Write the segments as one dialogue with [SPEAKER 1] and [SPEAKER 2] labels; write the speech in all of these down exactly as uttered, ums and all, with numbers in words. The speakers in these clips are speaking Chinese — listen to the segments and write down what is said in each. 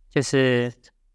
[SPEAKER 1] 就是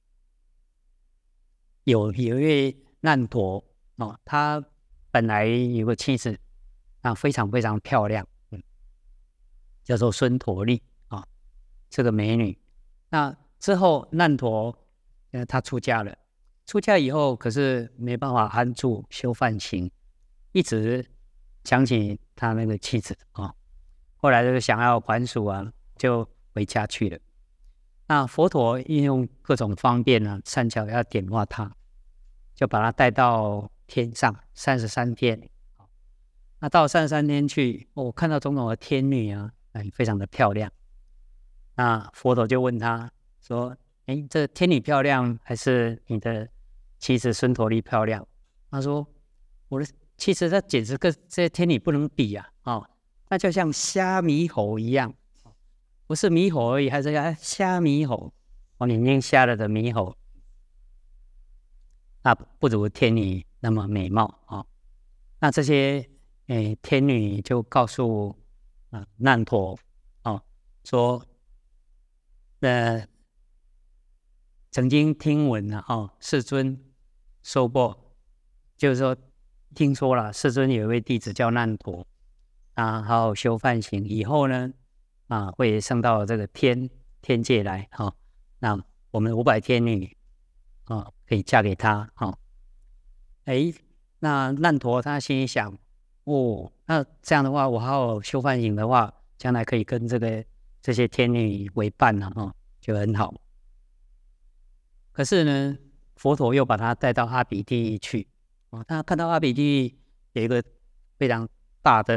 [SPEAKER 1] 有有一位难陀哦，他本来有个妻子啊，非常非常漂亮，嗯，叫做孙陀利啊，这个美女。那之后难陀呃他出家了，出家以后可是没办法安住修梵行，一直想起他那个妻子啊，后来就想要还俗啊，就回家去了。那佛陀运用各种方便啊，善巧要点化他，就把他带到天上三十三天。那到三十三天去，我、哦、看到种种的天女啊，哎，非常的漂亮。那佛陀就问他说：哎，这天女漂亮还是你的妻子孙陀利漂亮？他说：我的妻子她简直跟这些天女不能比啊！哦，那就像虾猕猴一样，不是猕猴而已，还是虾猕猴哦，眼睛瞎了的猕猴，那不如天女那么美貌哦。那这些诶天女就告诉啊难陀哦说，呃曾经听闻了哦，世尊说过，就是说听说了世尊有一位弟子叫难陀啊，好好修梵行，以后呢啊会升到这个天天界来哈、哦。那我们五百天女啊可以嫁给他哈。哦哎，那难陀他心里想，哦，那这样的话，我好好修梵行的话，将来可以跟这个这些天女为伴了、啊、哈、哦，就很好。可是呢，佛陀又把他带到阿鼻地狱去。哦，他看到阿鼻地狱有一个非常大的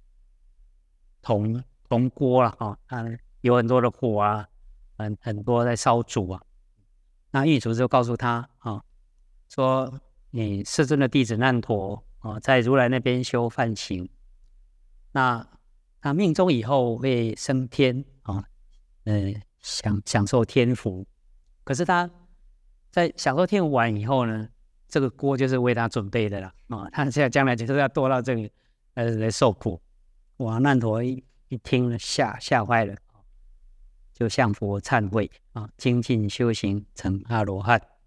[SPEAKER 1] 铜铜锅了哈，啊，有很多的火啊，很很多在烧煮啊。那狱卒就告诉他啊、哦，说你世尊的弟子难陀啊、哦，在如来那边修梵行，那他命中以后会升天啊，哦呃，享享受天福。可是他在享受天福完以后呢，这个锅就是为他准备的了啊、哦，他现在将来就是要堕到这里呃来受苦。哇，难陀一一听了吓吓坏了，就向佛忏悔啊，精进修行成阿罗汉。